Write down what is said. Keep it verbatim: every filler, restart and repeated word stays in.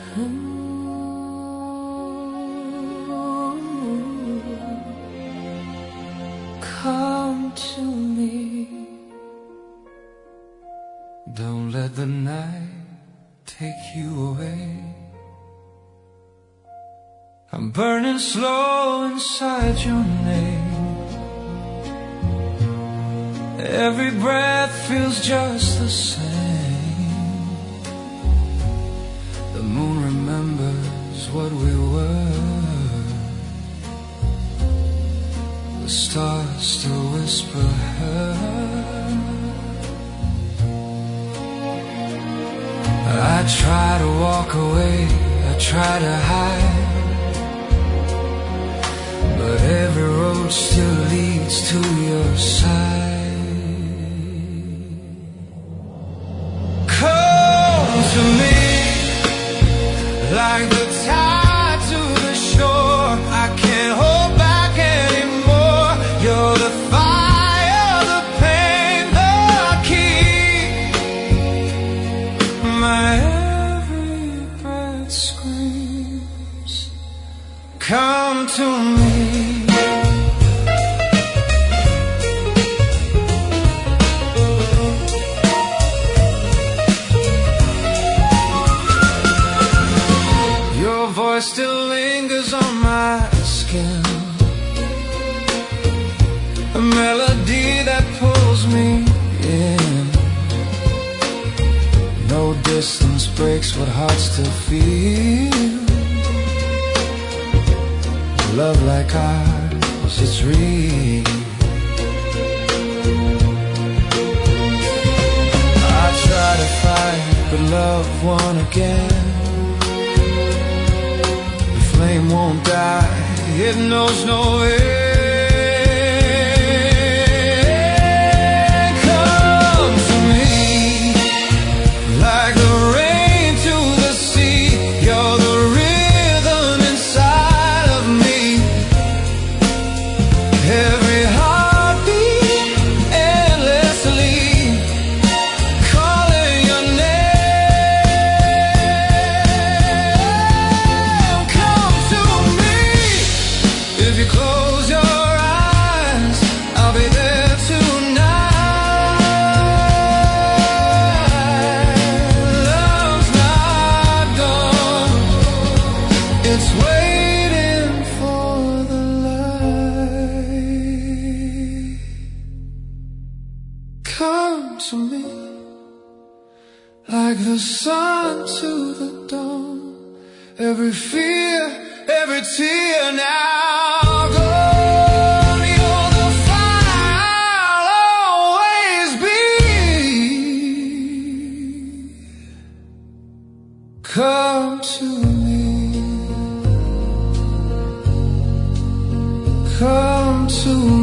Come to me. Don't let the night take you away. I'm burning slow inside your name. Every breath feels just the same. The moon remembers what we were. The stars still whisper her. I try to walk away, I try to hide, but every road still leads to your side. Come to me like the tide to the shore. I can't hold back anymore. You're the fire, the pain, the key. My every breath screams, come to me. Your voice still lingers on my skin, a melody that pulls me in. No distance breaks what hearts still feel. Love like ours, it's real. I try to fight, but love won again. The flame won't die, it knows no end. Come to me like the rain to the sea. You're the rhythm inside of me. Every heartbeat endlessly calling your name. Come to me. If you close your eyes, I'll be there tonight. Love's not gone, it's waiting for the light. Come to me like the sun to the dawn. Every fear, every tear now gone. You're the fire I'll always be. Come to me. Come to me.